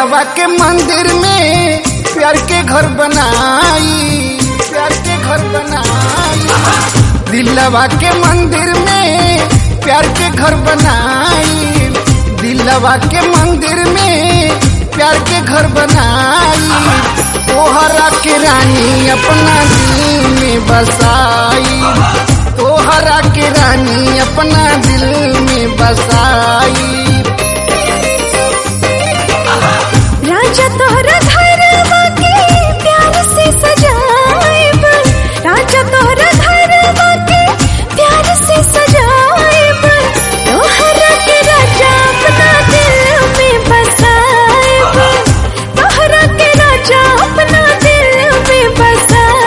दिलवा के मंदिर में प्यार के घर बनाई, प्यार के घर बनाई। दिलवा के मंदिर में प्यार के घर बनाई, दिलवा के मंदिर में प्यार के घर बनाई। तोहरा के रानी अपना दिल में बसाई, तोहरा के रानी अपना दिल में बसाई। राजा तोहरा घरवा के प्यार से सजाएब, राजा तोहरा घरवा के प्यार से सजाएब। तोहरा के राजा अपना दिल में बसाएब, तोहरा के राजा अपना दिल में बसाएब।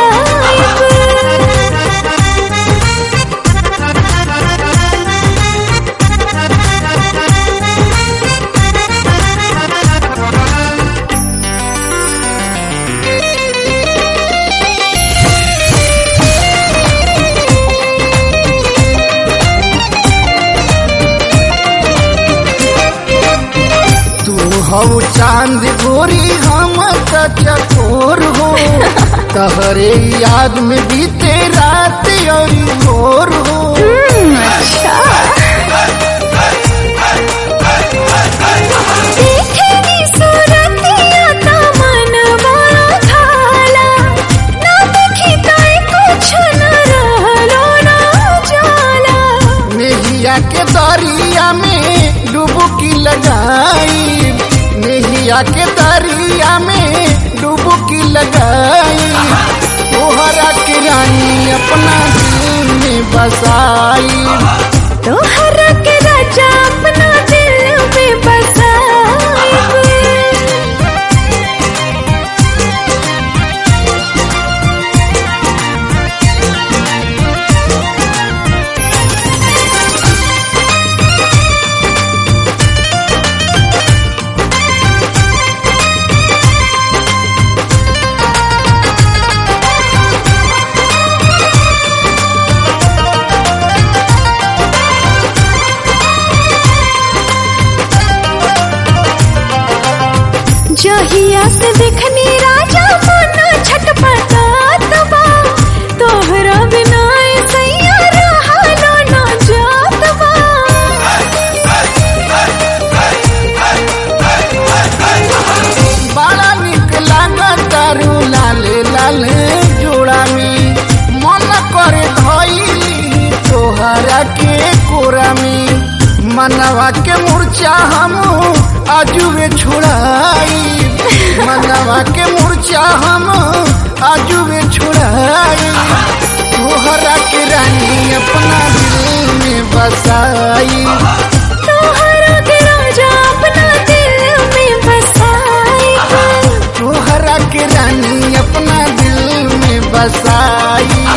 हऊ चांद गोरी हम त चकोर हो, तहरे याद में बीते रात और भोर हो। देखनी सूरतिया ता मनवा खाला, ना देखी ताई कुछ न रहलो ना जाला। नेहिया के दरिया में डुबकी लगाई, नेहिया के दरिया में डुबकी लगाई। तोहरा के रानी अपना दिल में बसाई, तोहरा के राजा अपना दिल में बसाएब। जहिया से देखनी राजा मन छटपटात बा, तोहरा बिना सैया रहलो ना जात बा। बड़ा निक लागत तारू लाले लाले जोड़ा में, मन करे धइली तोहरा के कोरा में। मनवा के मूर्छा हम आजुए छुड़ाई, मनवा के मूर्छा हम आजुए छुड़ाई। तोहरा के रानी अपना दिल में बसाई, तोहरा के राजा अपना दिल में बसाएब, तोहरा के रानी अपना दिल में बसाई।